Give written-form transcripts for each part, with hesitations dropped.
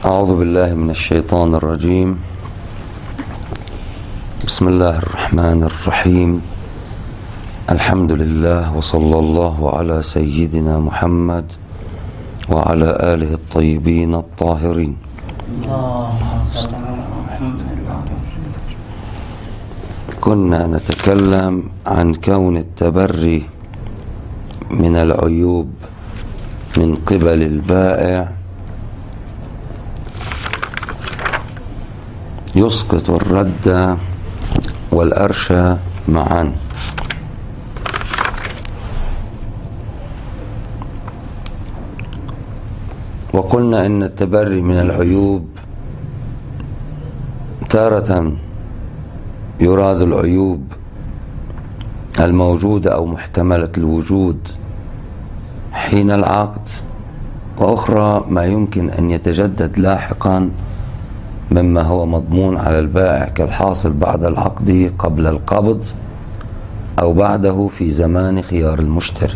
أعوذ بالله من الشيطان الرجيم. بسم الله الرحمن الرحيم. الحمد لله وصلى الله على سيدنا محمد وعلى آله الطيبين الطاهرين. كنا نتكلم عن كون التبري من العيوب من قبل البائع يسقط الرد والأرش معا. وقلنا إن التبري من العيوب تارة يراد العيوب الموجودة أو محتملة الوجود حين العقد، وأخرى ما يمكن أن يتجدد لاحقا مما هو مضمون على البائع كالحاصل بعد العقد قبل القبض أو بعده في زمان خيار المشتري.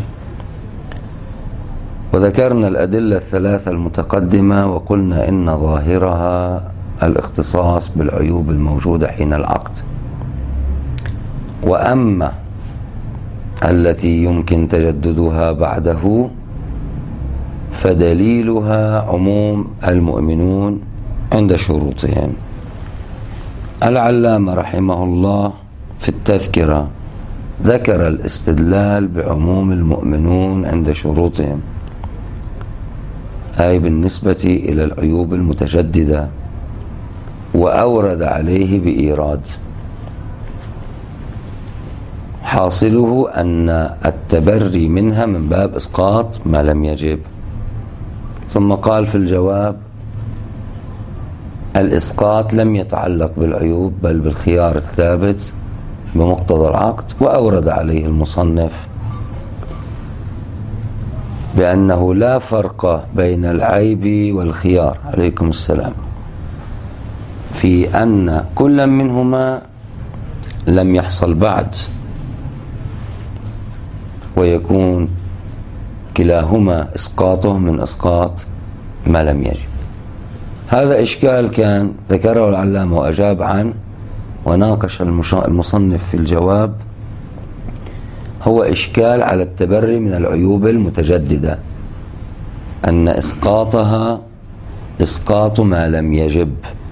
وذكرنا الأدلة الثلاثة المتقدمة وقلنا إن ظاهرها الاختصاص بالعيوب الموجودة حين العقد، وأما التي يمكن تجددها بعده فدليلها عموم المؤمنون عند شروطهم. العلامة رحمه الله في التذكرة ذكر الاستدلال بعموم المؤمنون عند شروطهم، أي بالنسبة إلى العيوب المتجددة، وأورد عليه بإيراد. حاصله أن التبري منها من باب إسقاط ما لم يجب. ثم قال في الجواب: الإسقاط لم يتعلق بالعيوب بل بالخيار الثابت بمقتضى العقد. وأورد عليه المصنف بأنه لا فرق بين العيب والخيار عليكم السلام، في أن كل منهما لم يحصل بعد، ويكون كلاهما إسقاطه من إسقاط ما لم يجب. هذا إشكال كان ذكره العلامة وأجاب عنه وناقش المصنف في الجواب، هو إشكال على التبري من العيوب المتجددة، أن إسقاطها إسقاط ما لم يجب.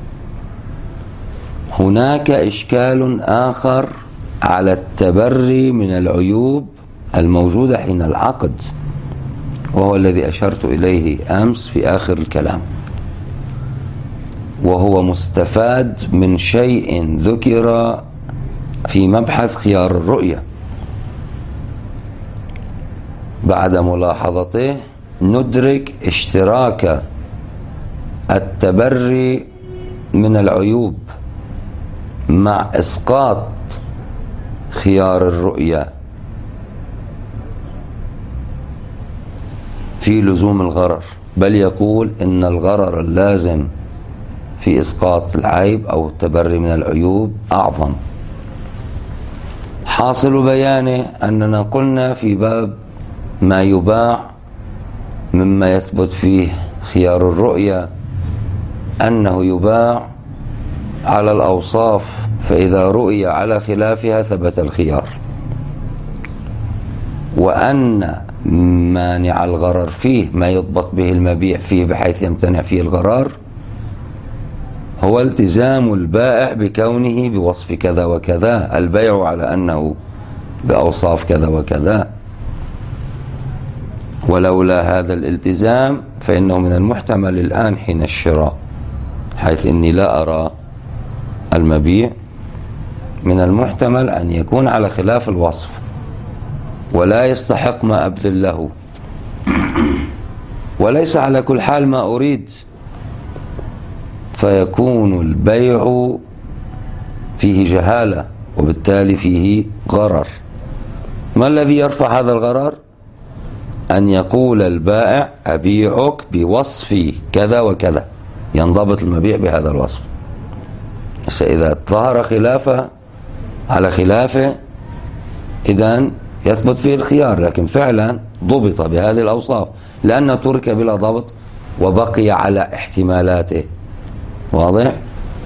هناك إشكال آخر على التبري من العيوب الموجودة حين العقد، وهو الذي أشرت إليه أمس في آخر الكلام، وهو مستفاد من شيء ذكر في مبحث خيار الرؤية. بعد ملاحظته ندرك اشتراك التبري من العيوب مع إسقاط خيار الرؤية في لزوم الغرر، بل يقول إن الغرر اللازم في إسقاط العيب أو التبري من العيوب أعظم. حاصل بيانه أننا قلنا في باب ما يباع مما يثبت فيه خيار الرؤية أنه يباع على الأوصاف، فإذا رؤي على خلافها ثبت الخيار، وأن مانع الغرر فيه ما يضبط به المبيع فيه بحيث يمتنع فيه الغرر هو التزام البائع بكونه بوصف كذا وكذا، البيع على أنه بأوصاف كذا وكذا، ولولا هذا الالتزام فإنه من المحتمل الآن حين الشراء، حيث إني لا أرى المبيع، من المحتمل أن يكون على خلاف الوصف ولا يستحق ما أبذل له، وليس على كل حال ما أريد، فيكون البيع فيه جهالة وبالتالي فيه غرر. ما الذي يرفع هذا الغرر؟ أن يقول البائع أبيعك بوصف كذا وكذا، ينضبط المبيع بهذا الوصف. إذا ظهر خلافه على خلافه إذن يثبت فيه الخيار، لكن فعلا ضبط بهذه الأوصاف، لأنه ترك بلا ضبط وبقي على احتمالاته. واضح؟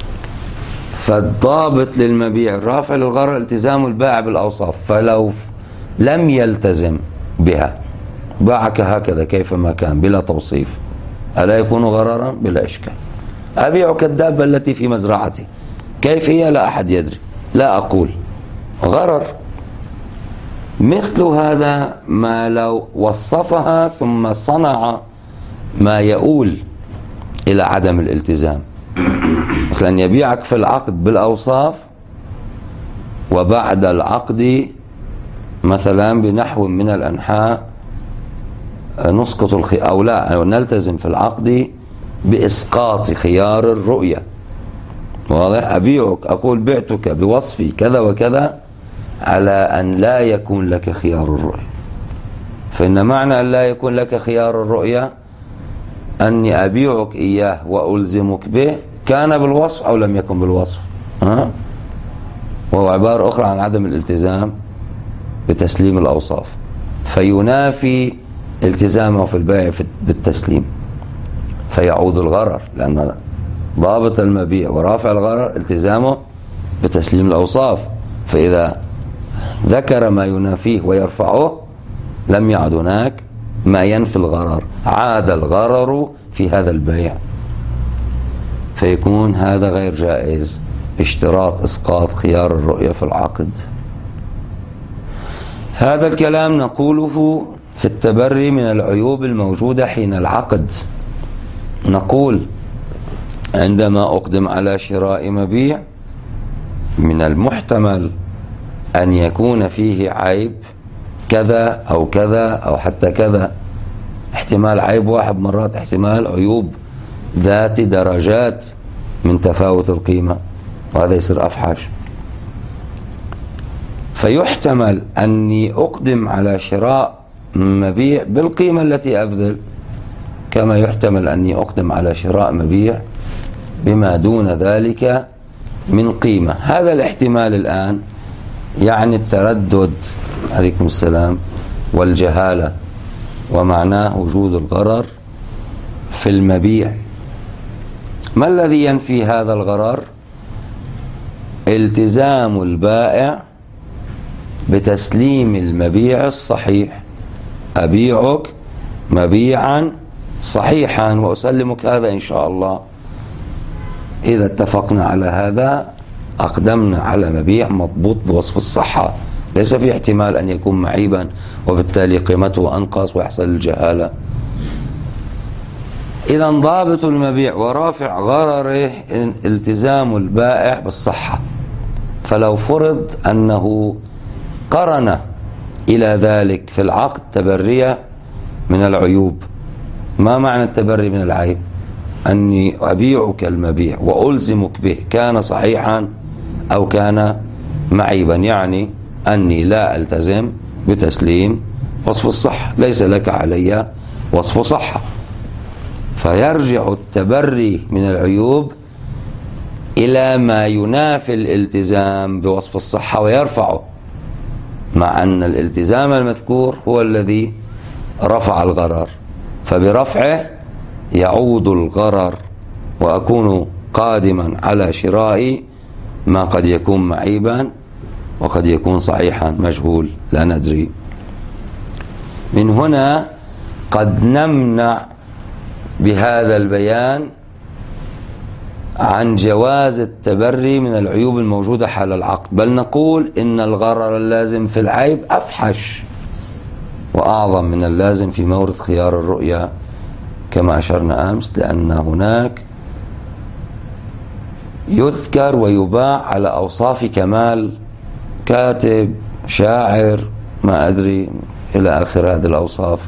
فالضابط للمبيع الرافع للغرر التزام البائع بالأوصاف، فلو لم يلتزم بها باعك هكذا كيفما كان بلا توصيف، ألا يكون غررا؟ بلا إشكال. أبيعك الدابة التي في مزرعتي، كيف هي؟ لا أحد يدري، لا أقول، غرر. مثل هذا ما لو وصفها ثم صنع ما يؤول إلى عدم الالتزام، مثلا يبيعك في العقد بالأوصاف وبعد العقد مثلا بنحو من الأنحاء نسقط أو لا نلتزم في العقد بإسقاط خيار الرؤية. واضح؟ أبيعك، أقول بعتك بوصفي كذا وكذا على أن لا يكون لك خيار الرؤية، فإن معنى أن لا يكون لك خيار الرؤية أني أبيعك إياه وألزمك به كان بالوصف أو لم يكن بالوصف، وهو عبارة أخرى عن عدم الالتزام بتسليم الأوصاف، فينافي التزامه في البيع بالتسليم، فيعود الغرر، لأن ضابط المبيع ورافع الغرر التزامه بتسليم الأوصاف، فإذا ذكر ما ينافيه ويرفعه لم يعد هناك ما ينفي الغرر، عاد الغرر في هذا البيع، فيكون هذا غير جائز اشتراط إسقاط خيار الرؤية في العقد. هذا الكلام نقوله في التبري من العيوب الموجودة حين العقد. نقول عندما أقدم على شراء مبيع من المحتمل أن يكون فيه عيب كذا أو كذا أو حتى كذا، احتمال عيب واحد، مرات احتمال عيوب ذات درجات من تفاوت القيمة، وهذا يصير أفحش. فيحتمل أني أقدم على شراء مبيع بالقيمة التي أبذل، كما يحتمل أني أقدم على شراء مبيع بما دون ذلك من قيمة. هذا الاحتمال الآن يعني التردد، عليكم السلام، والجهالة، ومعناه وجود الغرر في المبيع. ما الذي ينفي هذا الغرر؟ التزام البائع بتسليم المبيع الصحيح. أبيعك مبيعا صحيحا وأسلمك هذا إن شاء الله. إذا اتفقنا على هذا أقدمنا على مبيع مضبوط بوصف الصحة، ليس في احتمال أن يكون معيبا وبالتالي قيمته أنقص ويحصل الجهالة. إذا ضابط المبيع ورافع غرره التزام البائع بالصحة. فلو فرض أنه قرن إلى ذلك في العقد تبرية من العيوب. ما معنى التبري من العيب؟ أني أبيعك المبيع وألزمك به كان صحيحا أو كان معيبا، يعني أني لا ألتزم بتسليم وصف الصحة، ليس لك علي وصف صحة. فيرجع التبري من العيوب إلى ما ينافي الالتزام بوصف الصحة ويرفعه، مع أن الالتزام المذكور هو الذي رفع الغرر، فبرفعه يعود الغرر وأكون قادما على شراء ما قد يكون معيبا وقد يكون صحيحا مجهول لا ندري. من هنا قد نمنع بهذا البيان عن جواز التبري من العيوب الموجودة حال العقد، بل نقول إن الغرر اللازم في العيب أفحش وأعظم من اللازم في مورد خيار الرؤيا كما أشرنا أمس، لأن هناك يذكر ويباع على أوصاف كمال، كاتب، شاعر، ما أدري إلى آخر هذه الأوصاف،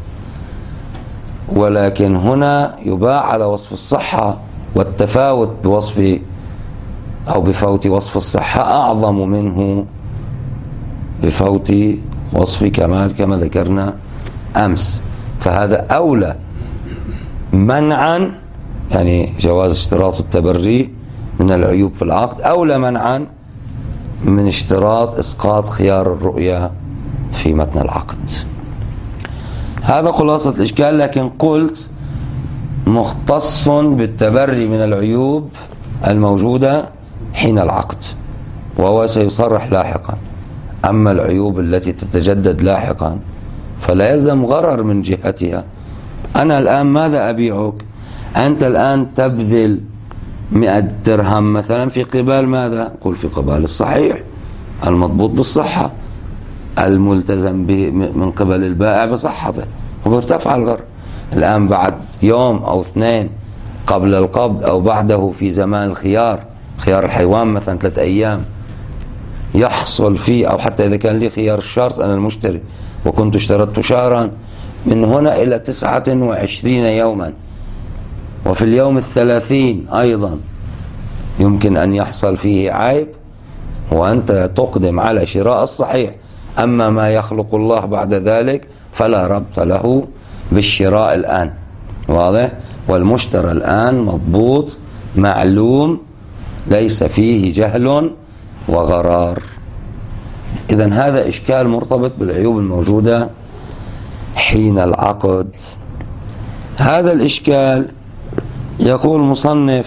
ولكن هنا يباع على وصف الصحة، والتفاوت بوصف أو بفوت وصف الصحة أعظم منه بفوت وصف كمال كما ذكرنا أمس. فهذا أولى منعا، يعني جواز اشتراط التبري من العيوب في العقد أولى منعا من اشتراط إسقاط خيار الرؤيا في متن العقد. هذا خلاصة الإشكال. لكن قلت مختص بالتبري من العيوب الموجودة حين العقد، وهو سيصرح لاحقا. أما العيوب التي تتجدد لاحقا فلا يلزم غرر من جهتها. أنا الآن ماذا أبيعك؟ أنت الآن تبذل 100 درهم مثلا في قبال ماذا؟ قل في قبال الصحيح المضبوط بالصحة الملتزم به من قبل البائع بصحته، وبارتفع الغرر. الآن بعد يوم أو 2 قبل القبض أو بعده في زمان الخيار، خيار الحيوان مثلا 3 أيام، يحصل فيه، أو حتى إذا كان لي خيار الشرط أنا المشتري وكنت اشترطت شهرا، من هنا إلى 29 يوما، وفي اليوم 30 أيضا يمكن أن يحصل فيه عيب وأنت تقدم على شراء الصحيح. أما ما يخلق الله بعد ذلك فلا ربط له بالشراء الآن، واضح؟ والمشترى الآن مضبوط معلوم ليس فيه جهل وغرار. إذن هذا إشكال مرتبط بالعيوب الموجودة حين العقد. هذا الإشكال يقول المصنف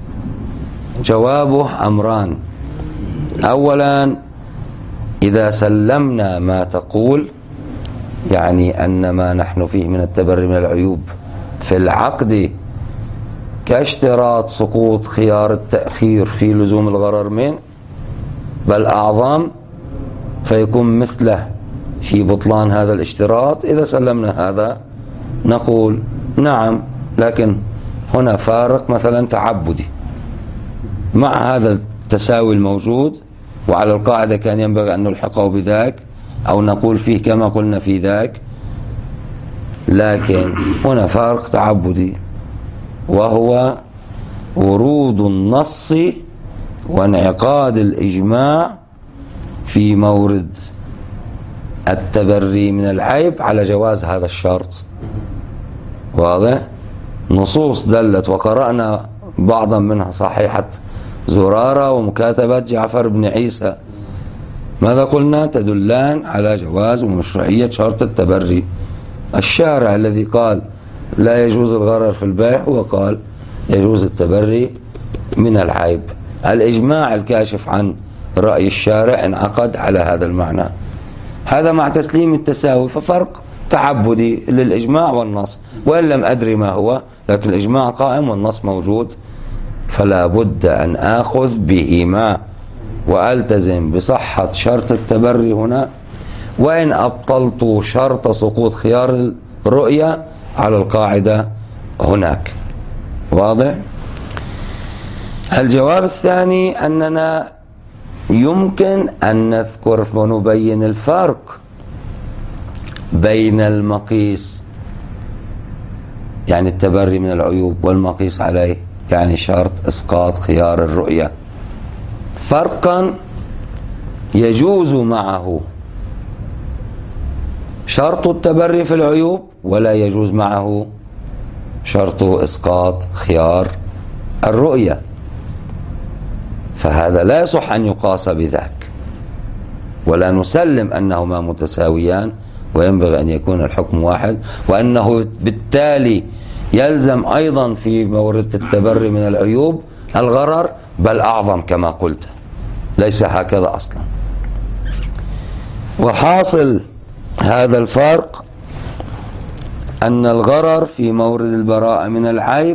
جوابه أمران. أولا، إذا سلمنا ما تقول، يعني أن ما نحن فيه من التبري من العيوب في العقد كاشتراط سقوط خيار التأخير في لزوم الغرر منه بل أعظم، فيكون مثله في بطلان هذا الاشتراط. إذا سلمنا هذا نقول نعم، لكن هنا فارق مثلا تعبدي مع هذا التساوي الموجود، وعلى القاعدة كان ينبغي أن نلحقه بذاك أو نقول فيه كما قلنا في ذاك، لكن هنا فارق تعبدي، وهو ورود النص وانعقاد الإجماع في مورد التبري من العيب على جواز هذا الشرط. واضح؟ نصوص دلت وقرأنا بعضا منها صحيحة زرارة ومكاتبة جعفر بن عيسى، ماذا قلنا؟ تدلان على جواز ومشروعية شرط التبري. الشارع الذي قال لا يجوز الغرر في البيع هو قال يجوز التبري من العيب. الإجماع الكاشف عن رأي الشارع انعقد على هذا المعنى. هذا مع تسليم التساوي، ففرق تعبدي للإجماع والنص، وإن لم أدري ما هو، لكن الإجماع قائم والنص موجود، فلا بد أن آخذ بهما وألتزم بصحة شرط التبري هنا، وإن أبطلت شرط سقوط خيار الرؤية على القاعدة هناك. واضح؟ الجواب الثاني أننا يمكن أن نذكر ونبين الفرق بين المقيس، يعني التبري من العيوب، والمقيس عليه، يعني شرط إسقاط خيار الرؤية، فرقا يجوز معه شرط التبري في العيوب ولا يجوز معه شرط إسقاط خيار الرؤية، فهذا لا يصح أن يقاس بذاك، ولا نسلم أنهما متساويان، وينبغي أن يكون الحكم واحد، وأنه بالتالي يلزم أيضا في مورد التبري من العيوب الغرر، بل أعظم كما قلت، ليس هكذا أصلا. وحاصل هذا الفرق أن الغرر في مورد البراءة من العيب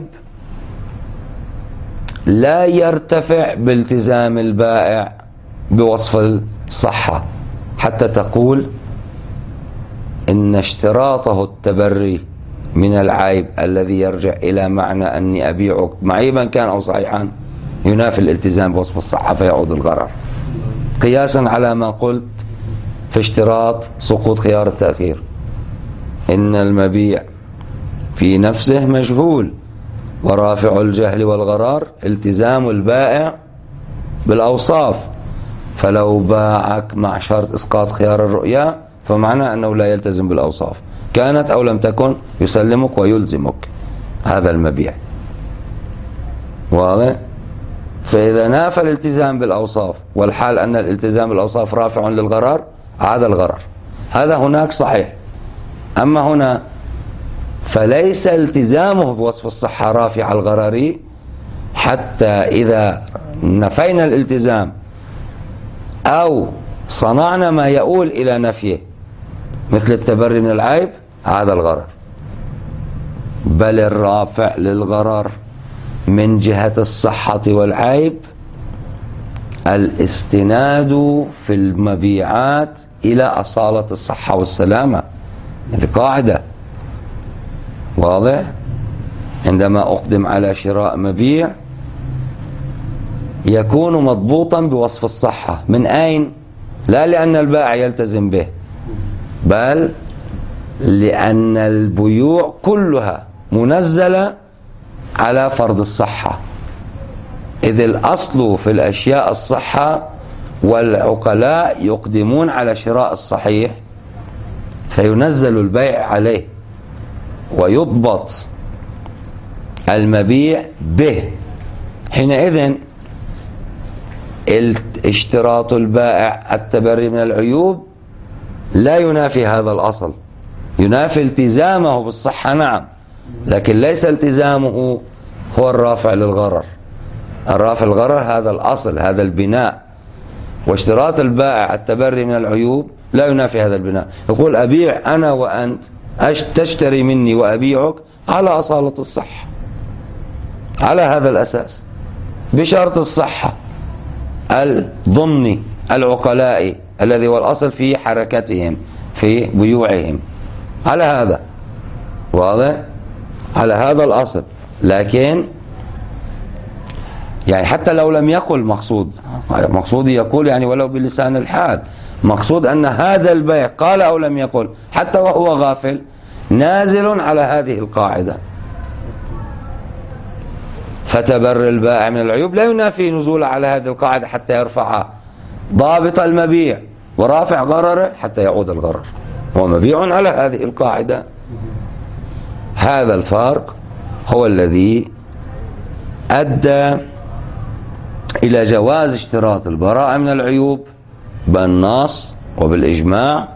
لا يرتفع بالتزام البائع بوصف الصحة حتى تقول إن اشتراطه التبري من العيب الذي يرجع إلى معنى أني أبيعك معيبا كان أو صحيحا ينافي الالتزام بوصف الصحة فيعود الغرر، قياسا على ما قلت في اشتراط سقوط خيار التأخير. إن المبيع في نفسه مجهول، ورافع الجهل والغرار التزام البائع بالأوصاف، فلو باعك مع شرط إسقاط خيار الرؤيا فمعنى أنه لا يلتزم بالأوصاف، كانت أو لم تكن يسلمك ويلزمك هذا المبيع. واضح؟ فإذا نافى الالتزام بالأوصاف، والحال أن الالتزام بالأوصاف رافع للغرار، عاد الغرر. هذا هناك صحيح. أما هنا فليس التزامه بوصف الصحة رافع الغرر، حتى إذا نفينا الالتزام أو صنعنا ما يؤول إلى نفيه مثل التبري من العيب هذا الغرر. بل الرافع للغرر من جهة الصحة والعيب الاستناد في المبيعات إلى أصالة الصحة والسلامة. هذه قاعدة واضح. عندما أقدم على شراء مبيع يكون مضبوطا بوصف الصحة. من أين؟ لا لأن البائع يلتزم به، بل لأن البيوع كلها منزلة على فرض الصحة، إذ الأصل في الأشياء الصحة، والعقلاء يقدمون على شراء الصحيح فينزل البيع عليه ويضبط المبيع به. حينئذ اشتراط البائع التبري من العيوب لا ينافي هذا الأصل، ينافي التزامه بالصحة نعم، لكن ليس التزامه هو الرافع للغرر. الرافع للغرر هذا الأصل، هذا البناء، واشتراط البائع التبري من العيوب لا ينافي هذا البناء. يقول أبيع أنا وأنت، تشتري مني وأبيعك على أصالة الصحة، على هذا الأساس، بشرط الصحة الضمني العقلائي الذي هو الأصل في حركتهم في بيوعهم، على هذا واضح، على هذا الأصل. لكن يعني حتى لو لم يقل مقصودي يقول يعني ولو بلسان الحال، مقصود أن هذا البيع قال أو لم يقل حتى وهو غافل نازل على هذه القاعدة. فتبر البائع من العيوب لا ينافي نزول على هذه القاعدة حتى يرفع ضابط المبيع ورافع غرره حتى يعود الغرر، هو مبيع على هذه القاعدة. هذا الفرق هو الذي أدى إلى جواز اشتراط البراءة من العيوب بالنص وبالإجماع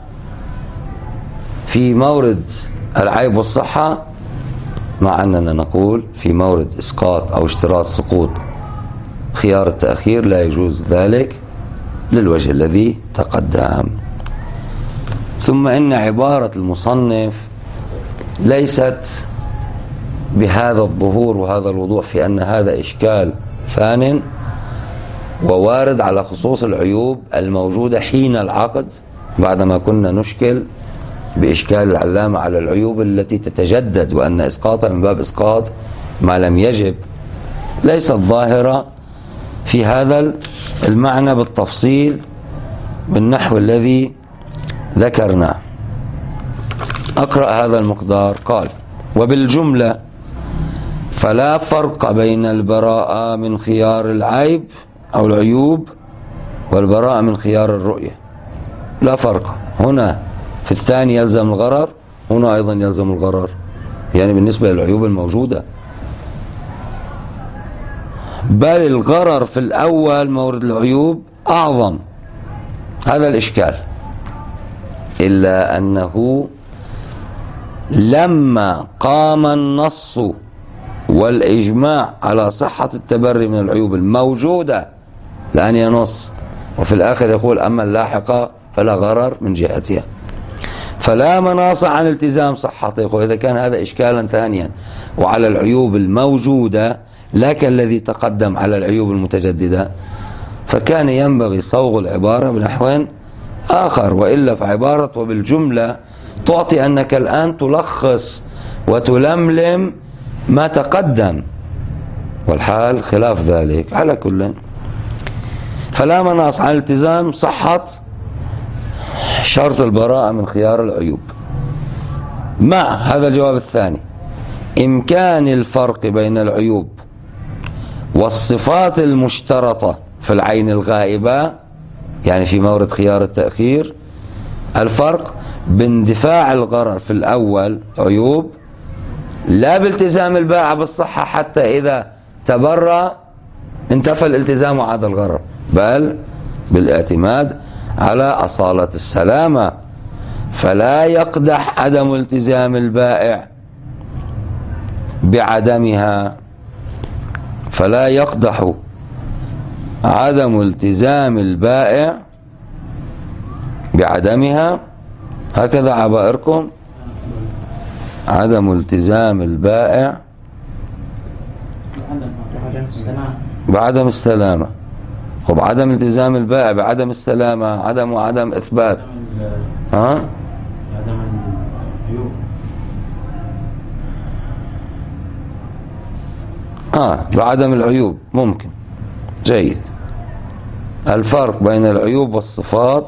في مورد العيب والصحة، مع أننا نقول في مورد إسقاط أو اشتراط سقوط خيار التأخير لا يجوز ذلك للوجه الذي تقدم. ثم إن عبارة المصنف ليست بهذا الظهور وهذا الوضوح في أن هذا إشكال ثان ووارد على خصوص العيوب الموجودة حين العقد، بعدما كنا نشكل بإشكال العلامة على العيوب التي تتجدد، وأن إسقاطها من باب إسقاط ما لم يجب، ليست ظاهرة في هذا المعنى بالتفصيل بالنحو الذي ذكرناه. أقرأ هذا المقدار. قال: وبالجملة فلا فرق بين البراءة من خيار العيب أو العيوب والبراءة من خيار الرؤية، لا فرق. هنا في الثاني يلزم الغرر، هنا أيضا يلزم الغرر، يعني بالنسبة للعيوب الموجودة، بل الغرر في الأول مورد العيوب أعظم. هذا الإشكال، إلا أنه لما قام النص والإجماع على صحة التبري من العيوب الموجودة لأن ينص، وفي الآخر يقول أما اللاحقة فلا غرر من جهتها، فلا مناص عن التزام صحته. يقول إذا كان هذا إشكالا ثانيا وعلى العيوب الموجودة لا كالذي تقدم على العيوب المتجددة، فكان ينبغي صوغ العبارة بنحو آخر، وإلا فعبارة وبالجملة تعطي أنك الآن تلخص وتلملم ما تقدم، والحال خلاف ذلك. على كل، فلا مناص عن التزام صحة شرط البراءة من خيار العيوب، مع هذا الجواب الثاني إمكان الفرق بين العيوب والصفات المشترطة في العين الغائبة، يعني في مورد خيار التأخير الفرق باندفاع الغرر في الأول عيوب، لا بالتزام البائع بالصحة حتى إذا تبرأ انتفى الالتزام وعاد الغرر، بل بالاعتماد على أصالة السلامة. فلا يقدح عدم التزام البائع بعدمها، فلا يقدح عدم التزام البائع بعدمها. هكذا عبائركم، عدم التزام البائع بعدم السلامة. خب عدم التزام البائع بعدم السلامة، عدم وعدم إثبات. عدم العيوب. بعدم العيوب ممكن. جيد. الفرق بين العيوب والصفات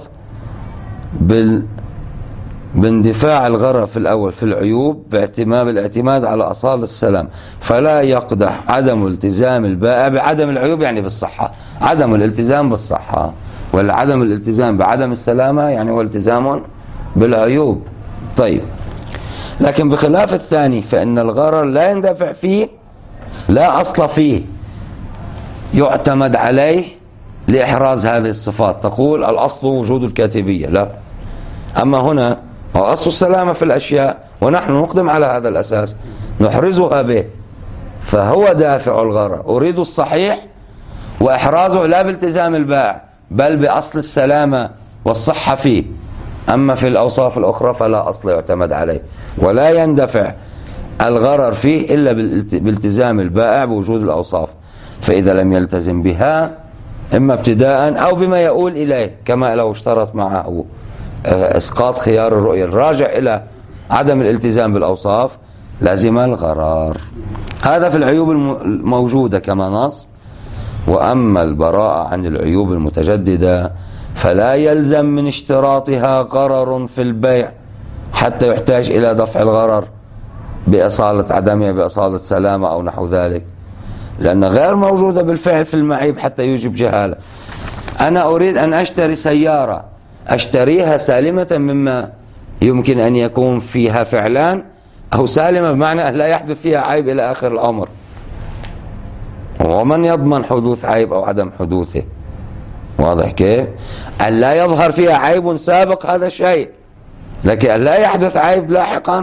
باندفاع الغرر في الأول في العيوب بالاعتماد على أصالة السلام. فلا يقدح عدم التزام البائع بعدم العيوب، يعني بالصحة، عدم الالتزام بالصحة، ولا عدم الالتزام بعدم السلامة يعني هو التزام بالعيوب. طيب، لكن بخلاف الثاني فإن الغرر لا يندفع فيه، لا أصل فيه يعتمد عليه لإحراز هذه الصفات. تقول الأصل وجود الكاتبية، لا. أما هنا هو أصل السلامة في الأشياء، ونحن نقدم على هذا الأساس نحرزها به، فهو دافع الغرر. أريد الصحيح وإحرازه لا بالتزام البائع بل بأصل السلامة والصحة فيه. أما في الأوصاف الأخرى فلا أصل يعتمد عليه، ولا يندفع الغرر فيه إلا بالتزام البائع بوجود الأوصاف. فإذا لم يلتزم بها إما ابتداء أو بما يؤول إليه، كما لو اشترط معه إسقاط خيار الرؤية الراجع إلى عدم الالتزام بالأوصاف، لازم الغرار. هذا في العيوب الموجودة كما نص. وأما البراءة عن العيوب المتجددة فلا يلزم من اشتراطها غرر في البيع حتى يحتاج إلى دفع الغرر بأصالة عدمها بأصالة سلامة أو نحو ذلك، لأن غير موجودة بالفعل في المعيب حتى يوجب جهالة. أنا أريد أن أشتري سيارة، أشتريها سالمة مما يمكن أن يكون فيها فعلان، أو سالمة بمعنى لا يحدث فيها عيب إلى آخر الأمر. ومن يضمن حدوث عيب أو عدم حدوثه؟ واضح كيف؟ أن لا يظهر فيها عيب سابق هذا شيء، لكن أن لا يحدث عيب لاحقا.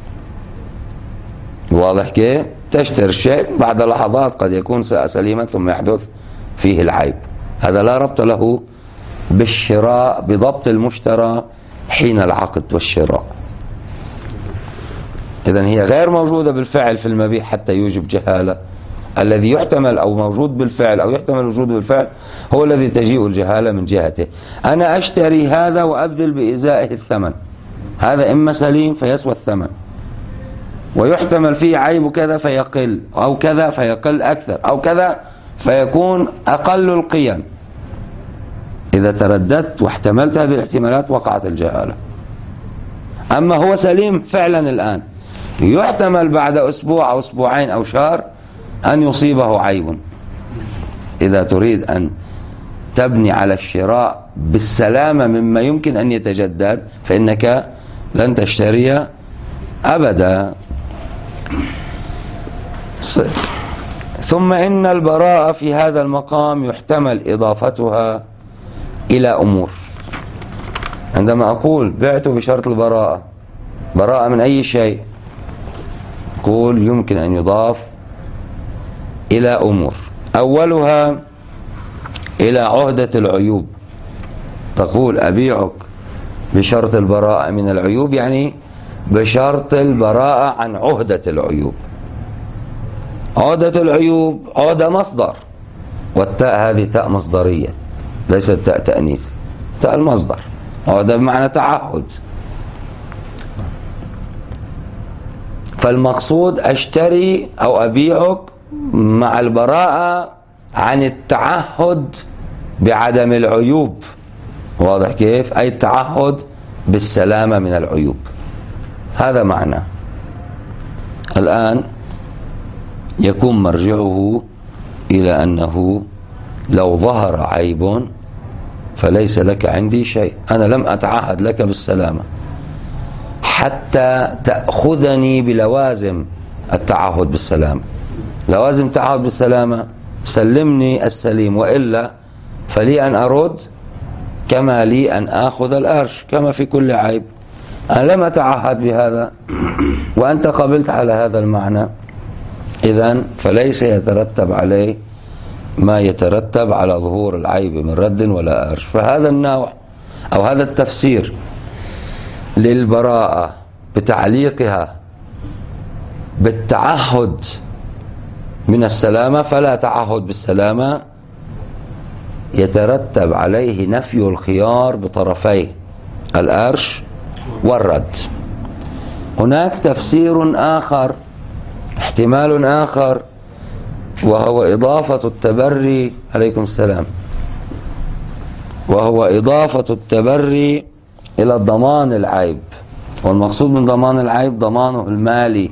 واضح كيف؟ تشتري الشيء بعد لحظات قد يكون سليما ثم يحدث فيه العيب. هذا لا ربط له بالشراء، بضبط المشترى حين العقد والشراء. إذن هي غير موجودة بالفعل في المبيع حتى يوجب جهالة. الذي يحتمل أو موجود بالفعل أو يحتمل وجوده بالفعل هو الذي تجيء الجهالة من جهته. أنا أشتري هذا وأبذل بإزائه الثمن، هذا إما سليم فيسوى الثمن، ويحتمل فيه عيب كذا فيقل، أو كذا فيقل أكثر، أو كذا فيكون أقل القيم. إذا ترددت واحتملت هذه الاحتمالات وقعت الجهالة. أما هو سليم فعلا الآن، يحتمل بعد أسبوع أو أسبوعين أو شهر أن يصيبه عيب. إذا تريد أن تبني على الشراء بالسلامة مما يمكن أن يتجدد فإنك لن تشتري أبدا. ثم إن البراءة في هذا المقام يحتمل إضافتها إلى أمور. عندما أقول بعت بشرط البراءة، براءة من أي شيء، أقول يمكن أن يضاف إلى أمور. أولها إلى عهدة العيوب. تقول أبيعك بشرط البراءة من العيوب، يعني بشرط البراءة عن عهدة العيوب. عهدة العيوب عهدة مصدر، والتاء هذه تاء مصدرية ليست تاء تأنيث، تاء المصدر. عهدة بمعنى تعهد. فالمقصود أشتري أو أبيعك مع البراءة عن التعهد بعدم العيوب. واضح كيف؟ أي التعهد بالسلامة من العيوب. هذا معنى. الآن يكون مرجعه إلى أنه لو ظهر عيب فليس لك عندي شيء. أنا لم أتعهد لك بالسلامة حتى تأخذني بلوازم التعهد بالسلامة. لوازم التعهد بالسلامة سلمني السليم، وإلا فلي أن أرد كما لي أن آخذ الأرش، كما في كل عيب. أنا لم أتعهد بهذا وأنت قبلت على هذا المعنى، إذن فليس يترتب عليه ما يترتب على ظهور العيب من رد ولا أرش. فهذا النوع أو هذا التفسير للبراءة بتعليقها بالتعهد من السلامة، فلا تعهد بالسلامة، يترتب عليه نفي الخيار بطرفيه الأرش والرد. هناك تفسير آخر، احتمال آخر، وهو إضافة التبري، عليكم السلام، وهو إضافة التبري إلى ضمان العيب. والمقصود من ضمان العيب ضمانه المالي،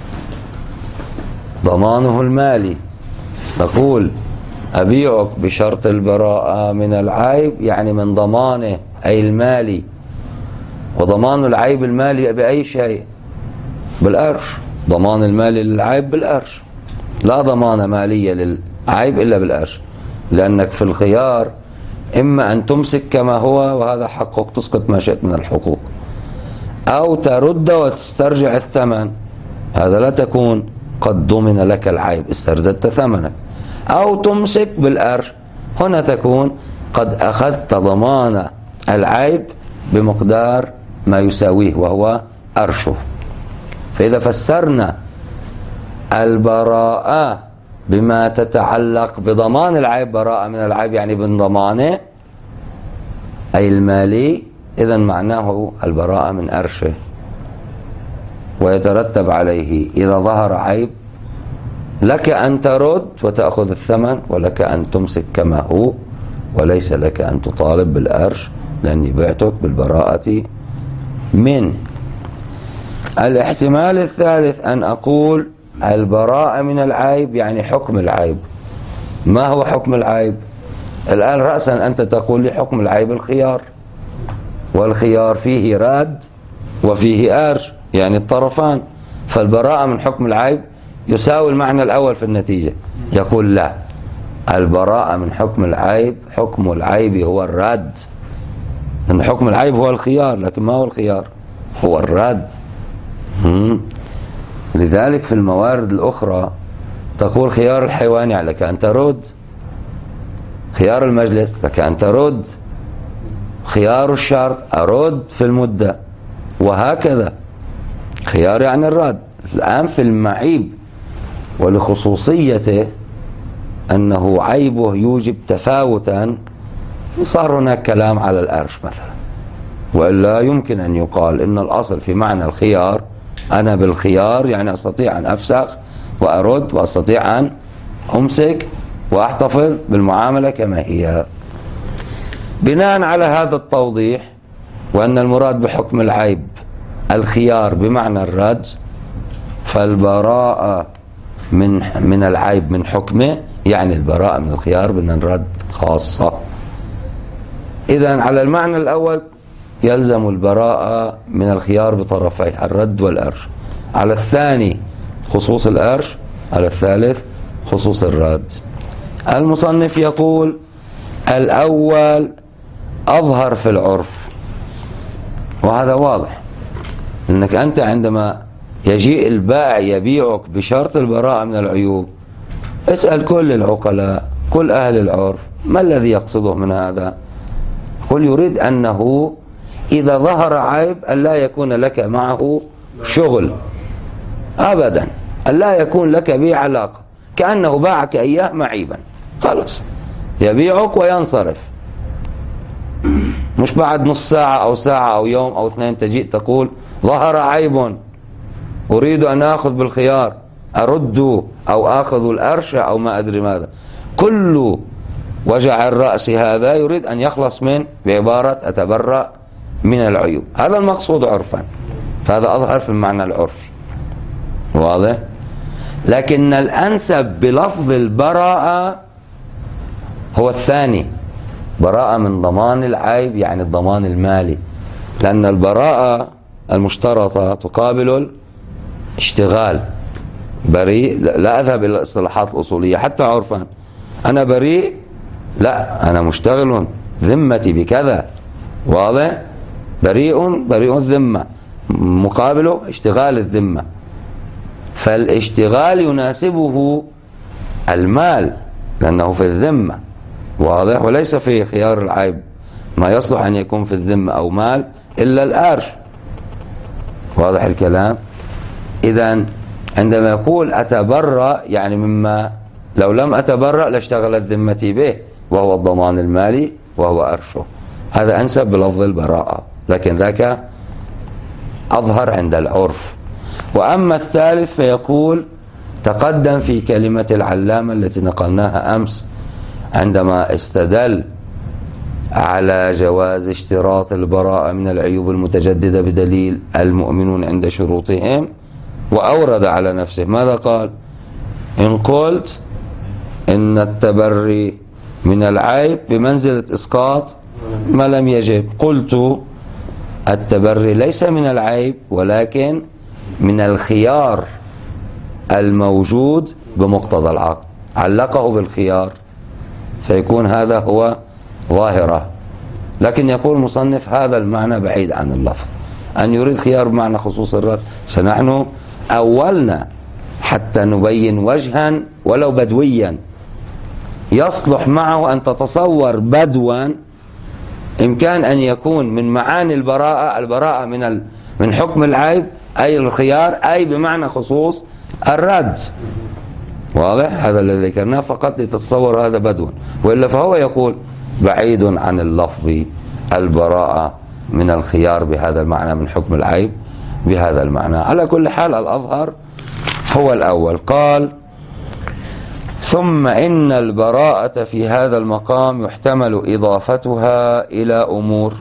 ضمانه المالي. تقول أبيعك بشرط البراءة من العيب، يعني من ضمانه أي المالي. وضمان العيب المالي بأي شيء؟ بالأرش. ضمان المالي للعيب بالأرش، لا ضمان مالية للعيب إلا بالأرش. لأنك في الخيار إما أن تمسك كما هو وهذا حقك تسقط ما شئت من الحقوق، أو ترد وتسترجع الثمن، هذا لا تكون قد ضمن لك العيب، استرددت ثمنك. أو تمسك بالأرش، هنا تكون قد أخذت ضمان العيب بمقدار ما يساويه وهو أرشه. فإذا فسرنا البراءة بما تتعلق بضمان العيب، براءة من العيب يعني من ضمانه أي المالي، إذن معناه البراءة من أرشه. ويترتب عليه إذا ظهر عيب لك أن ترد وتأخذ الثمن، ولك أن تمسك كما هو، وليس لك أن تطالب بالأرش لأني بعتك بالبراءة منه. الاحتمال الثالث أن أقول البراءة من العيب يعني حكم العيب. ما هو حكم العيب؟ الآن رأسا أنت تقول لي حكم العيب الخيار، والخيار فيه راد وفيه أرش، يعني الطرفان. فالبراءة من حكم العيب يساوي المعنى الأول في النتيجة. يقول لا، البراءة من حكم العيب، حكم العيب هو الراد، لأن حكم العيب هو الخيار، لكن ما هو الخيار؟ هو الراد. لذلك في الموارد الأخرى تقول خيار الحيوان يعني لك أن ترد، خيار المجلس لك أن ترد، خيار الشرط أرد في المدة، وهكذا. خيار يعني الرد. الآن في المعيب ولخصوصيته أنه عيبه يوجب تفاوتا، صار هناك كلام على الأرش مثلا. وإلا يمكن أن يقال إن الأصل في معنى الخيار، أنا بالخيار يعني أستطيع أن أفسخ وأرد، وأستطيع أن أمسك وأحتفظ بالمعاملة كما هي. بناء على هذا التوضيح، وأن المراد بحكم العيب الخيار بمعنى الرد، فالبراءة من العيب من حكمه يعني البراءة من الخيار من الرد خاصة. إذن على المعنى الأول يلزم البراءة من الخيار بطرفيه الرد والأرش، على الثاني خصوص الأرش، على الثالث خصوص الرد. المصنف يقول الأول أظهر في العرف، وهذا واضح، أنك أنت عندما يجيء البائع يبيعك بشرط البراءة من العيوب، اسأل كل العقلاء كل أهل العرف ما الذي يقصده من هذا؟ قل يريد أنه إذا ظهر عيب ألا يكون لك معه شغل أبدا، ألا يكون لك به علاقة، كأنه باعك إياه معيبا، خلاص يبيعك وينصرف. مش بعد نص ساعة أو ساعة أو يوم أو اثنين تجيء تقول ظهر عيب أريد أن أخذ بالخيار، أرد أو أخذ الأرش أو ما أدري ماذا. كل وجع الرأس هذا يريد أن يخلص من بعبارة أتبرأ من العيوب، هذا المقصود عرفا، فهذا أظهر في المعنى العرفي، واضح. لكن الأنسب بلفظ البراءة هو الثاني، براءة من ضمان العيب يعني الضمان المالي، لأن البراءة المشترطة تقابل الاشتغال. بريء لا أذهب إلى الاصطلاحات الأصولية حتى عرفا، أنا بريء لا أنا مشتغل، ذمتي بكذا، واضح. بريء الذمة مقابله اشتغال الذمة. فالاشتغال يناسبه المال لأنه في الذمة، واضح، وليس في خيار العيب ما يصلح أن يكون في الذمة أو مال إلا الأرش، واضح الكلام. إذن عندما يقول أتبرأ يعني مما لو لم أتبرأ لاشتغلت ذمتي به، وهو الضمان المالي وهو أرشه، هذا أنسب بلفظ البراءة، لكن ذاك أظهر عند العرف. وأما الثالث فيقول تقدم في كلمة العلامة التي نقلناها أمس عندما استدل على جواز اشتراط البراءة من العيوب المتجددة بدليل المؤمنون عند شروطهم، وأورد على نفسه ماذا قال؟ إن قلت إن التبري من العيب بمنزلة إسقاط ما لم يجب، قلت التبري ليس من العيب ولكن من الخيار الموجود بمقتضى العقد، علقه بالخيار فيكون هذا هو ظاهرة. لكن يقول المصنف هذا المعنى بعيد عن اللفظ، أن يريد خيار بمعنى خصوص الرد. سنحن أولنا حتى نبين وجها ولو بدويا يصلح معه أن تتصور بدوا إمكان أن يكون من معاني البراءة من حكم العيب أي الخيار أي بمعنى خصوص الرد، واضح؟ هذا الذي ذكرناه فقط لتتصور هذا بدوا، وإلا فهو يقول بعيد عن اللفظ البراءة من الخيار بهذا المعنى من حكم العيب بهذا المعنى. على كل حال الأظهر هو الأول. قال ثم إن البراءة في هذا المقام يحتمل إضافتها إلى أمور.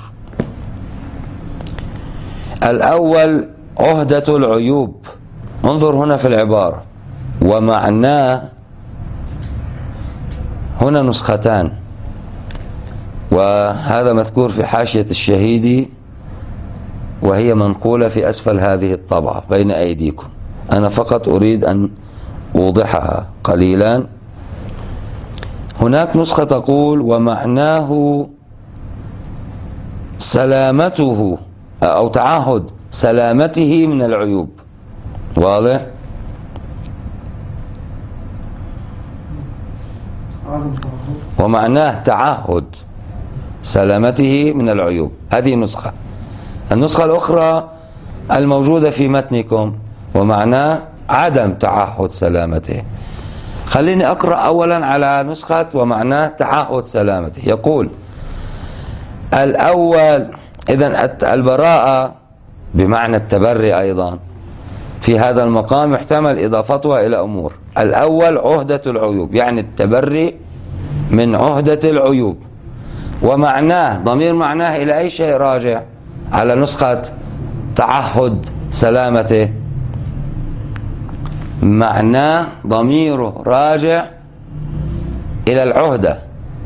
الأول عهدة العيوب، انظر هنا في العبارة ومعناه، هنا نسختان وهذا مذكور في حاشية الشهيدي وهي منقولة في أسفل هذه الطبعة بين أيديكم، أنا فقط أريد أن أوضحها قليلا. هناك نسخة تقول ومعناه سلامته أو تعهد سلامته من العيوب، واضح؟ ومعناه تعهد سلامته من العيوب، هذه نسخة. النسخة الأخرى الموجودة في متنكم ومعناه عدم تعهد سلامته. خليني أقرأ أولا على نسخة ومعناه تعهد سلامته. يقول الأول إذن البراءة بمعنى التبري أيضا في هذا المقام يحتمل إضافتها إلى أمور. الأول عهدة العيوب يعني التبري من عهدة العيوب، ومعناه ضمير معناه إلى أي شيء راجع؟ على نسخة تعهد سلامته معناه ضميره راجع إلى العهدة،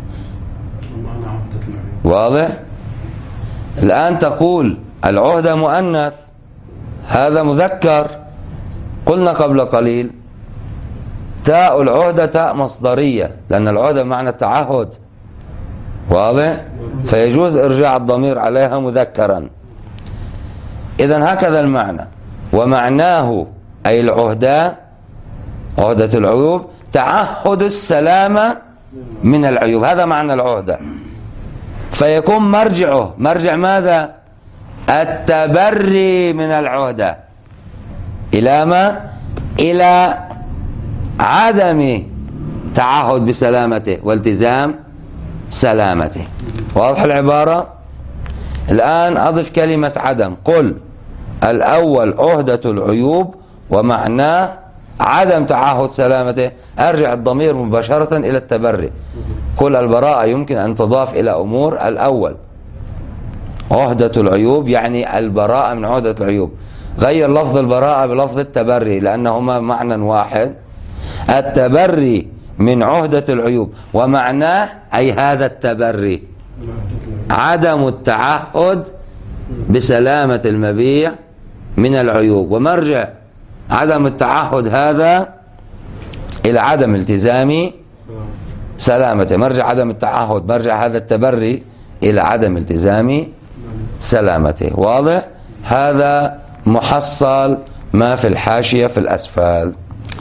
واضح؟ الآن تقول العهدة مؤنث هذا مذكر، قلنا قبل قليل تاء العهدة تاء مصدرية لأن العهدة معنى التعهد، واضح؟ فيجوز إرجاع الضمير عليها مذكرا. إذن هكذا المعنى. ومعناه أي العهدة عهدة العيوب تعهد السلامة من العيوب، هذا معنى العهدة. فيكون مرجعه مرجع ماذا؟ التبري من العهدة إلى ما؟ إلى عدم تعهد بسلامته والتزام سلامته، واضح العبارة؟ الآن أضف كلمة عدم. قل الأول عهدة العيوب ومعناه عدم تعهد سلامته، أرجع الضمير مباشرة إلى التبري. قل البراءة يمكن أن تضاف إلى أمور. الأول عهدة العيوب يعني البراءة من عهدة العيوب، غير لفظ البراءة بلفظ التبري لأنهما معنى واحد. التبري من عهدة العيوب ومعناه أي هذا التبري عدم التعهد بسلامة المبيع من العيوب، ومرجع عدم التعهد هذا إلى عدم التزام سلامته، مرجع عدم التعهد مرجع هذا التبري إلى عدم التزام سلامته، واضح؟ هذا محصل ما في الحاشية في الأسفل.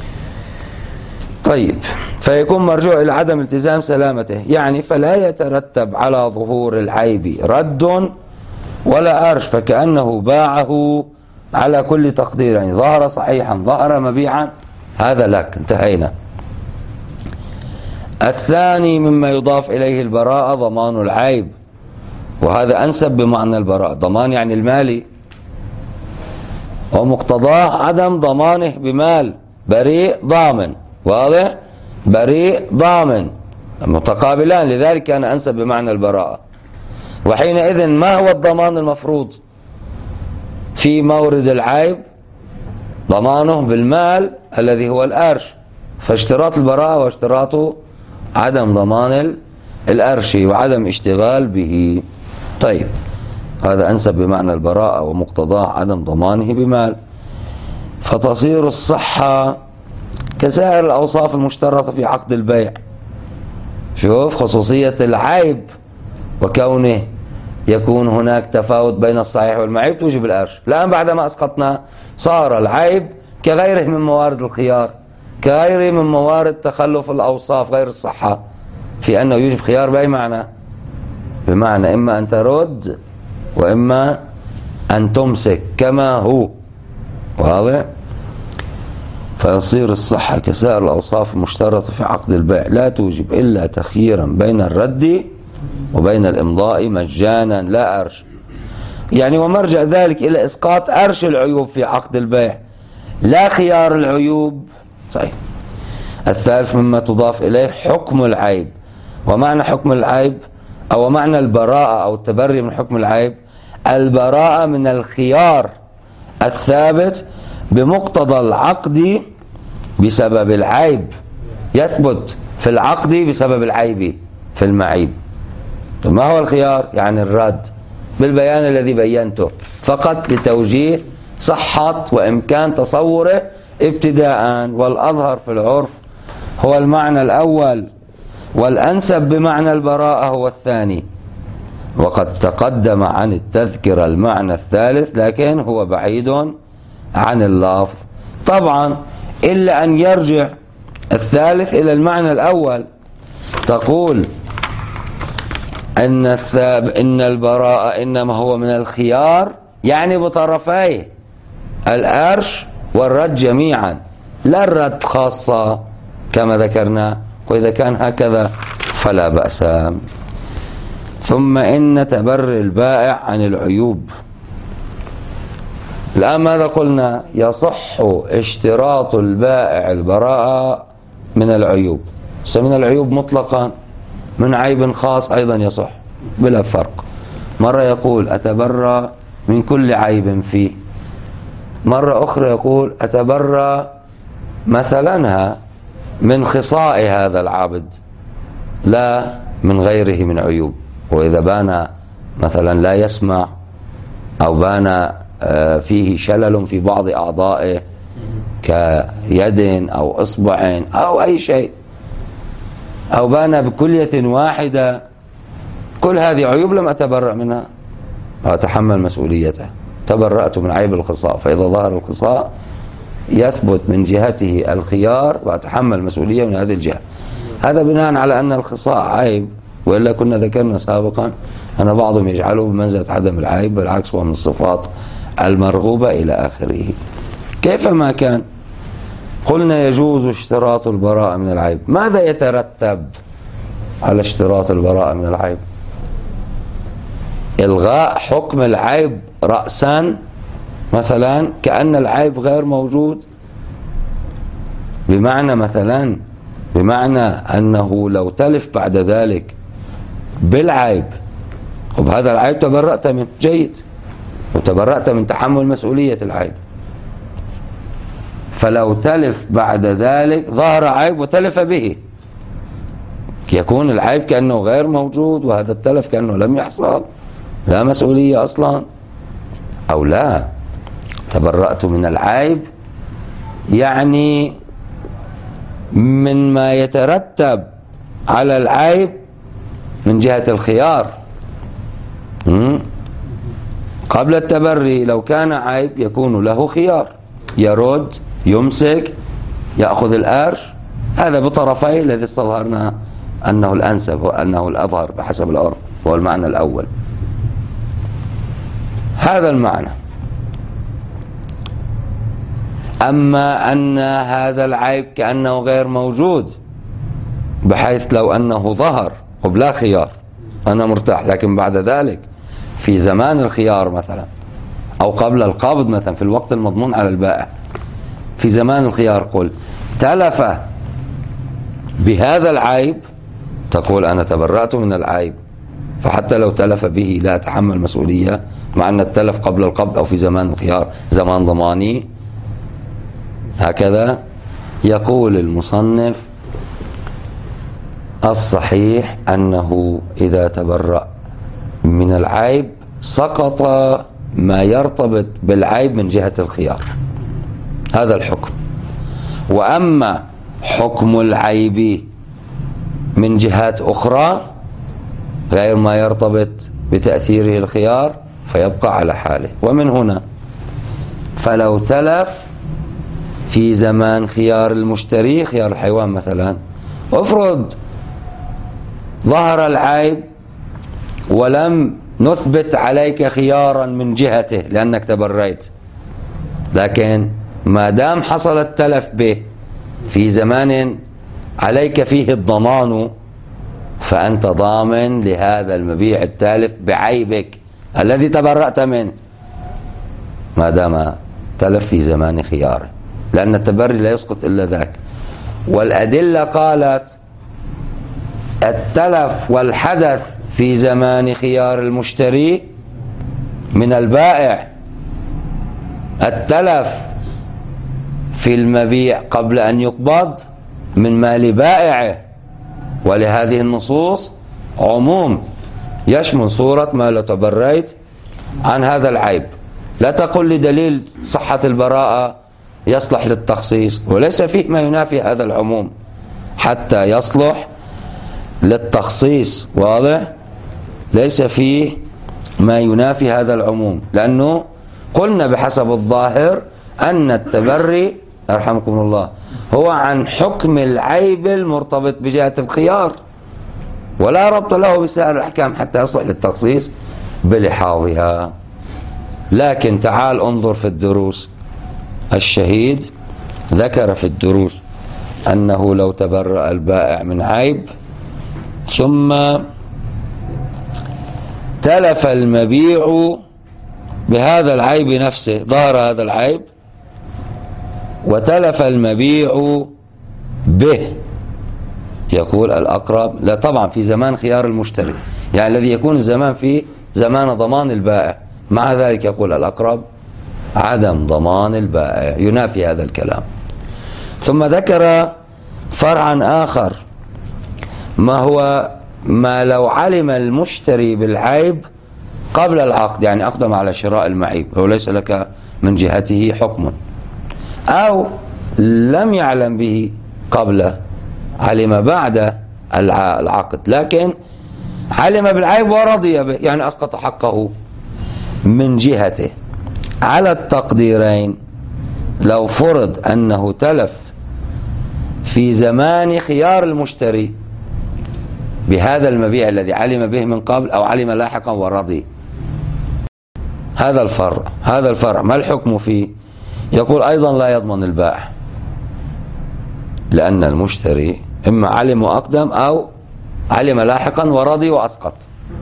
طيب، فيكون مرجوع إلى عدم التزام سلامته، يعني فلا يترتب على ظهور العيب رد ولا أرش، فكأنه باعه على كل تقدير، يعني ظهر صحيحا ظهر مبيعا، هذا لك، انتهينا. الثاني مما يضاف إليه البراءة ضمان العيب، وهذا أنسب بمعنى البراءة، ضمان يعني المالي، ومقتضاه عدم ضمانه بمال، بريء ضامن، واضح؟ بريء ضامن متقابلان، لذلك كان أنسب بمعنى البراءة. وحينئذ ما هو الضمان المفروض في مورد العيب؟ ضمانه بالمال الذي هو الأرش، فاشتراط البراءة واشتراطه عدم ضمان الأرش وعدم اشتغال به. طيب، هذا أنسب بمعنى البراءة ومقتضاه عدم ضمانه بمال، فتصير الصحة كسائر الأوصاف المشترطة في عقد البيع. شوف خصوصية العيب وكونه يكون هناك تفاوت بين الصحيح والمعيب توجب الأرش. الآن بعدما أسقطنا صار العيب كغيره من موارد الخيار، كغيره من موارد تخلف الأوصاف غير الصحة، في أنه يوجب خيار بأي معنى؟ بمعنى إما أن ترد وإما أن تمسك كما هو، واضح؟ فيصير الصحة كسائر الأوصاف المشترطة في عقد البيع لا توجب إلا تخييرا بين الرد وبين الإمضاء مجانا لا أرش، يعني ومرجع ذلك إلى إسقاط أرش العيوب في عقد البيع لا خيار العيوب. طيب، الثالث مما تضاف إليه حكم العيب، ومعنى حكم العيب أو معنى البراءة أو التبري من حكم العيب، البراءة من الخيار الثابت بمقتضى العقد بسبب العيب، يثبت في العقد بسبب العيب في المعيب. ما هو الخيار؟ يعني الرد بالبيان الذي بينته فقط لتوجيه صحة وإمكان تصوره ابتداء، والأظهر في العرف هو المعنى الأول، والأنسب بمعنى البراءة هو الثاني، وقد تقدم عن التذكرة المعنى الثالث لكن هو بعيد عن اللفظ طبعا، إلا أن يرجع الثالث إلى الأول، تقول إن البراءة إنما هو من الخيار، يعني بطرفيه الأرش والرد جميعا، لا الرد خاصة كما ذكرنا، وإذا كان هكذا فلا بأس. ثم إن تبري البائع عن العيوب. الآن ماذا قلنا؟ يصح اشتراط البائع البراءة من العيوب، من العيوب مطلقا، من عيب خاص أيضا يصح بلا فرق. مرة يقول أتبرى من كل عيب فيه، مرة أخرى يقول أتبرى مثلا من خصاء هذا العبد لا من غيره من عيوب. وإذا بان مثلا لا يسمع أو بان فيه شلل في بعض أعضائه كيد أو إصبع أو أي شيء، أو بان بكلية واحدة، كل هذه عيوب لم أتبرأ منها وأتحمل مسؤوليته، تبرأت من عيب الخصاء، فإذا ظهر الخصاء يثبت من جهته الخيار وأتحمل مسؤولية من هذه الجهة. هذا بناء على أن الخصاء عيب، وإلا كنا ذكرنا سابقا أن بعضهم يجعله بمنزلة عدم العيب، بالعكس هو من الصفات المرغوبة إلى آخره. كيفما كان قلنا يجوز اشتراط البراءة من العيب. ماذا يترتب على اشتراط البراءة من العيب؟ إلغاء حكم العيب رأسا، مثلا كأن العيب غير موجود، بمعنى أنه لو تلف بعد ذلك بالعيب، وبهذا العيب تبرأت منه، جيد، وتبرأت من تحمل مسؤولية العيب، فلو تلف بعد ذلك ظهر عيب وتلف به، يكون العيب كأنه غير موجود، وهذا التلف كأنه لم يحصل، لا مسؤولية أصلا، أو لا تبرأت من العيب يعني من ما يترتب على العيب من جهة الخيار. قبل التبري لو كان عيب يكون له خيار، يرد، يمسك، يأخذ القرش، هذا بطرفيه الذي استظهرنا أنه الأنسب وأنه الأظهر بحسب العرف، هو المعنى الأول. هذا المعنى. أما أن هذا العيب كأنه غير موجود، بحيث لو أنه ظهر وبلا خيار أنا مرتاح، لكن بعد ذلك في زمان الخيار مثلا أو قبل القبض مثلا في الوقت المضمون على البائع، في زمان الخيار قل تلف بهذا العيب، تقول أنا تبرأت من العيب، فحتى لو تلف به لا أتحمل مسؤولية، مع أن التلف قبل القبض أو في زمان الخيار زمان ضماني. هكذا يقول المصنف الصحيح أنه إذا تبرأ من العيب سقط ما يرتبط بالعيب من جهة الخيار، هذا الحكم. وأما حكم العيب من جهات أخرى غير ما يرتبط بتأثيره الخيار فيبقى على حاله. ومن هنا فلو تلف في زمان خيار المشتري، خيار الحيوان مثلا، افرض ظهر العيب ولم نثبت عليك خيارا من جهته لأنك تبريت، لكن ما دام حصل التلف به في زمان عليك فيه الضمان، فأنت ضامن لهذا المبيع التالف بعيبك الذي تبرأت منه ما دام تلف في زمان خياره، لأن التبري لا يسقط إلا ذاك. والأدلة قالت التلف والحدث في زمان خيار المشتري من البائع، التلف في المبيع قبل أن يقبض من مال بائعه. ولهذه النصوص عموم يشمل صورة ما لو تبريت عن هذا العيب. لا تقل لدليل صحة البراءة يصلح للتخصيص، وليس فيه ما ينافي هذا العموم حتى يصلح للتخصيص، واضح؟ ليس فيه ما ينافي هذا العموم، لأنه قلنا بحسب الظاهر أن التبري يرحمكم الله هو عن حكم العيب المرتبط بجهة الخيار، ولا ربط له بسائر الأحكام حتى يصلح للتخصيص بلحاظها. لكن تعال انظر في الدروس، الشهيد ذكر في الدروس أنه لو تبرأ البائع من عيب ثم تلف المبيع بهذا العيب نفسه، ظهر هذا العيب وتلف المبيع به، يقول الأقرب لا طبعا في زمان خيار المشتري، يعني الذي يكون الزمان فيه زمان ضمان البائع، مع ذلك يقول الأقرب عدم ضمان البائع ينافي هذا الكلام. ثم ذكر فرعا آخر، ما هو ما لو علم المشتري بالعيب قبل العقد، يعني أقدم على شراء المعيب وليس لك من جهته حكم، أو لم يعلم به قبل، علم بعد العقد لكن علم بالعيب ورضي به، يعني أسقط حقه من جهته. على التقديرين، لو فرض أنه تلف في زمان خيار المشتري بهذا المبيع الذي علم به من قبل أو علم لاحقا ورضي، هذا الفرع ما الحكم فيه؟ يقول أيضا لا يضمن البائع، لأن المشتري إما علم وأقدم أو علم لاحقا ورضي وأسقط،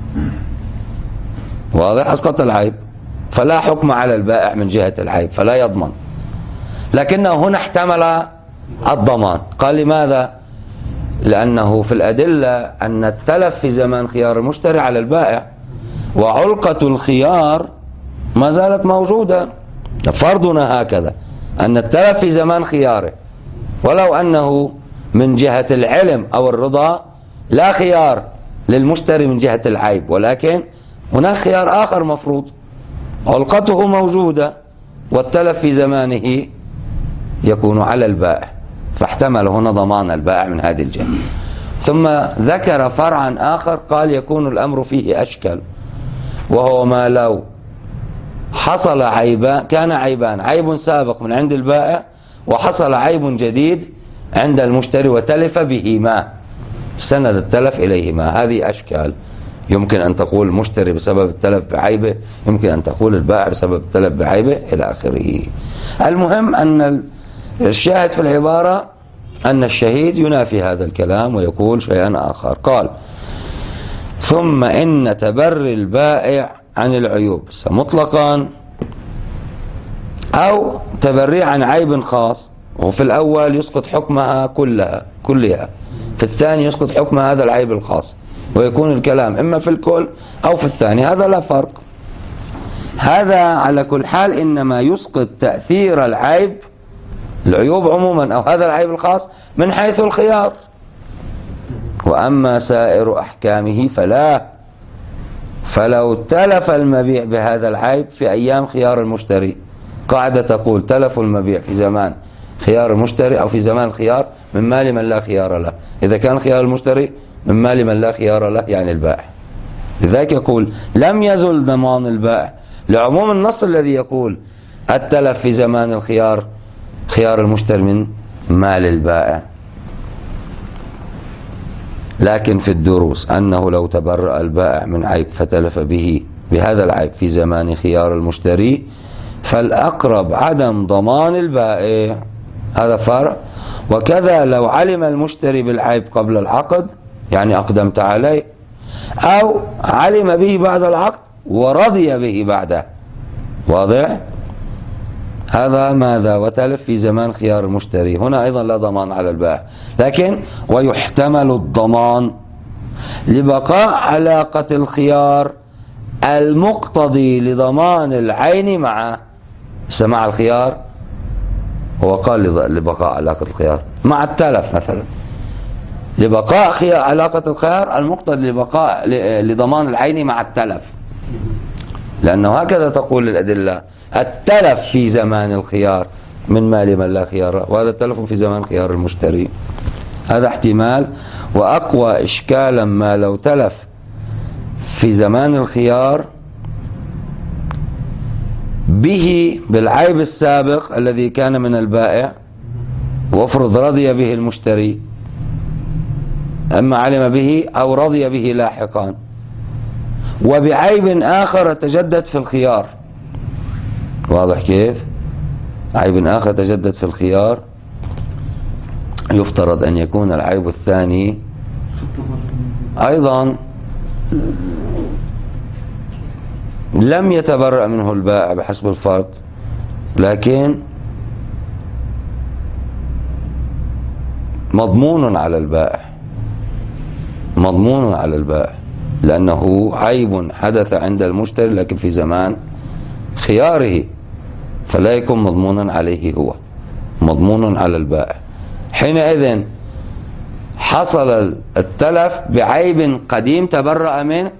واضح؟ أسقط العيب، فلا حكم على البائع من جهة العيب فلا يضمن. لكنه هنا احتمل الضمان، قال لماذا؟ لأنه في الأدلة أن التلف في زمان خيار المشتري على البائع، وعلقة الخيار ما زالت موجودة. فرضنا هكذا أن التلف في زمان خياره، ولو أنه من جهة العلم أو الرضا لا خيار للمشتري من جهة العيب، ولكن هناك خيار آخر مفروض، علقته موجودة والتلف في زمانه يكون على البائع، فاحتمل هنا ضمان البائع من هذه الجهة. ثم ذكر فرعا آخر قال يكون الأمر فيه أشكل، وهو ما لو حصل عيبان، كان عيبان، عيب سابق من عند البائع وحصل عيب جديد عند المشتري وتلف بهما، سند التلف إليهما. هذه أشكال، يمكن أن تقول المشتري بسبب التلف بعيبه، يمكن أن تقول البائع بسبب التلف بعيبه إلى آخره. المهم أن الشاهد في العبارة أن الشهيد ينافي هذا الكلام ويقول شيئا آخر. قال: ثم إن تبري البائع عن العيوب مطلقا أو تبري عن عيب خاص، وفي الأول يسقط حكمها كلها، في الثاني يسقط حكم هذا العيب الخاص، ويكون الكلام إما في الكل أو في الثاني، هذا لا فرق. هذا على كل حال إنما يسقط تأثير العيوب عموما أو هذا العيب الخاص من حيث الخيار، وأما سائر أحكامه فلا. فلو تلف المبيع بهذا العيب في أيام خيار المشتري، قاعدة تقول تلف المبيع في زمان خيار المشتري أو في زمان الخيار من مال من لا خيار له، إذا كان خيار المشتري من مال من لا خيار له يعني البائع. لذلك يقول لم يزل ضمان البائع لعموم النص الذي يقول التلف في زمان الخيار خيار المشتري من مال البائع. لكن في الدروس أنه لو تبرأ البائع من عيب فتلف بهذا العيب في زمان خيار المشتري فالأقرب عدم ضمان البائع، هذا فرع. وكذا لو علم المشتري بالعيب قبل العقد، يعني أقدمت عليه، أو علم به بعد العقد ورضي به بعده، واضح؟ هذا ماذا؟ وتلف في زمان خيار المشتري، هنا أيضا لا ضمان على البائع، لكن ويحتمل الضمان لبقاء علاقة الخيار المقتضي لضمان العين مع الخيار. هو قال لبقاء علاقة الخيار مع التلف مثلا، لبقاء علاقة الخيار المقتضي لضمان العين مع التلف، لأنه هكذا تقول الأدلة: التلف في زمان الخيار من مال من لا خيار، وهذا التلف في زمان خيار المشتري. هذا احتمال. وأقوى إشكالا ما لو تلف في زمان الخيار به بالعيب السابق الذي كان من البائع، وافرض رضي به المشتري، أما علم به أو رضي به لاحقا، وبعيب آخر تجدد في الخيار. واضح كيف؟ عيب آخر تجدد في الخيار، يفترض أن يكون العيب الثاني أيضا لم يتبرأ منه البائع بحسب الفرض، لكن مضمون على البائع، لأنه عيب حدث عند المشتري لكن في زمان خياره، فلا يكون مضمونا عليه، هو مضمون على البائع. حينئذ حصل التلف بعيب قديم تبرأ منه،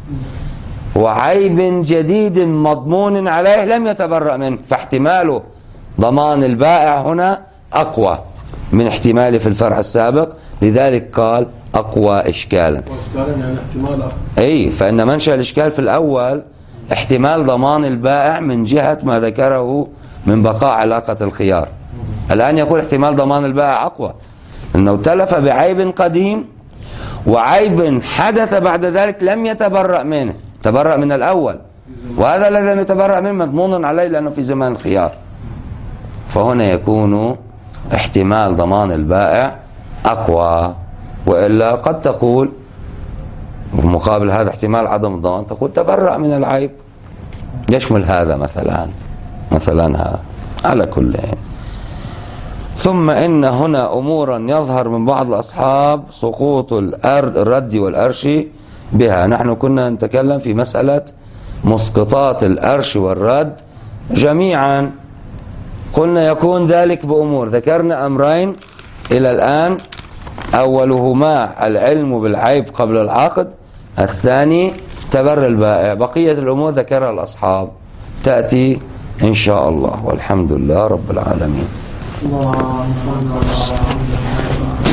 وعيب جديد مضمون عليه لم يتبرأ منه، فاحتمال ضمان البائع هنا أقوى من احتماله في الفرع السابق، لذلك قال أقوى إشكالا. يعني احتمال أي، فإن منشأ الإشكال في الأول احتمال ضمان البائع من جهة ما ذكره من بقاء علاقة الخيار. الآن يقول احتمال ضمان البائع أقوى، أنه تلف بعيب قديم وعيب حدث بعد ذلك لم يتبرأ منه، تبرأ من الأول، وهذا الذي لم يتبرأ منه مضمون عليه لأنه في زمان الخيار. فهنا يكون احتمال ضمان البائع أقوى. وإلا قد تقول مقابل هذا احتمال عدم الضمان، تقول تبرأ من العيب، يشمل هذا مثلا هذا على كل. ثم إن هنا أمورا يظهر من بعض الأصحاب سقوط الرد والأرش بها. نحن كنا نتكلم في مسألة مسقطات الأرش والرد جميعا، قلنا يكون ذلك بأمور، ذكرنا أمرين إلى الآن: أولهما العلم بالعيب قبل العقد، الثاني تبرئ البائع. بقية الأمور ذكرها الأصحاب تأتي إن شاء الله، والحمد لله رب العالمين.